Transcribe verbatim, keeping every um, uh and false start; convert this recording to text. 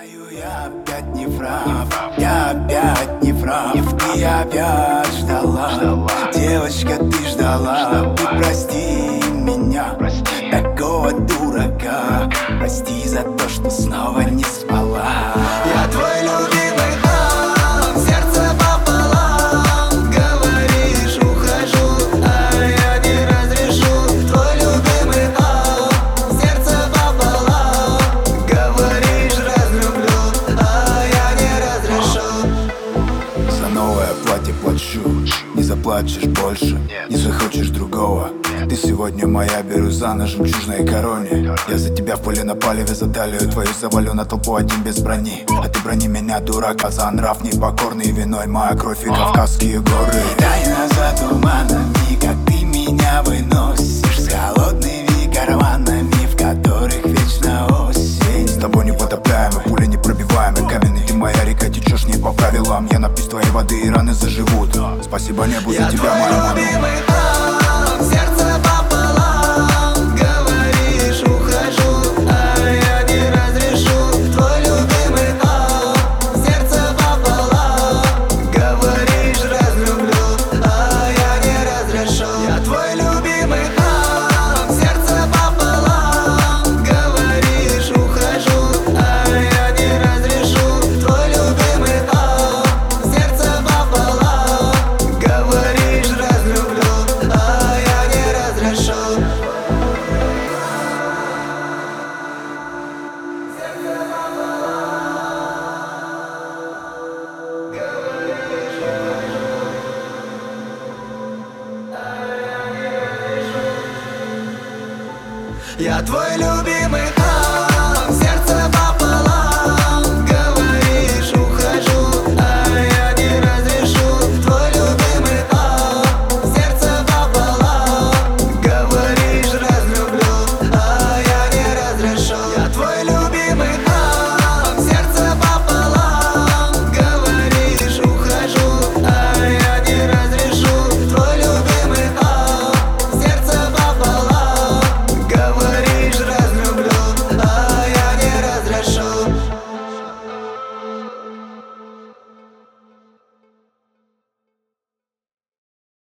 Знаю, я опять не прав, я опять не прав. Ты опять ждала, девочка, ты ждала. Ты прости меня, такого дурака. Прости за то, что снова не спала. Я твой любимый ам, сердце пополам. Говоришь, ухожу, а я не разрешу. Твой любимый ам, сердце пополам. Говоришь, разлюблю, а я не разрешу. За новое платье плачу, не заплачешь больше, не захочешь другого. Ты сегодня моя, беру за на жемчужной короне. Я за тебя в поле на палеве, за талию твою завалю на толпу один без брони. А ты брони меня, дурака, за нрав непокорный. Виной моя кровь и Кавказские горы. Тайна за туманами, как ты меня выносишь, с холодными карманами, в которых вечно осень. С тобой непотопляемый, пуля непробиваемый, каменный ты моя река, течешь не по правилам. Я напьюсь твоей воды и раны заживут. Спасибо небу за тебя, моя мама. Сердце пополам, говоришь, ухожу, а я не разрешу. Твой любимый ам, сердце пополам. Говоришь, разлюблю, а я не разрешу. Я твой любимый ам, сердце пополам. Говоришь, ухожу, а я не разрешу. Твой любимый ам, сердце пополам. Говоришь, разлюблю, а я не разрешу. Я твой любимый.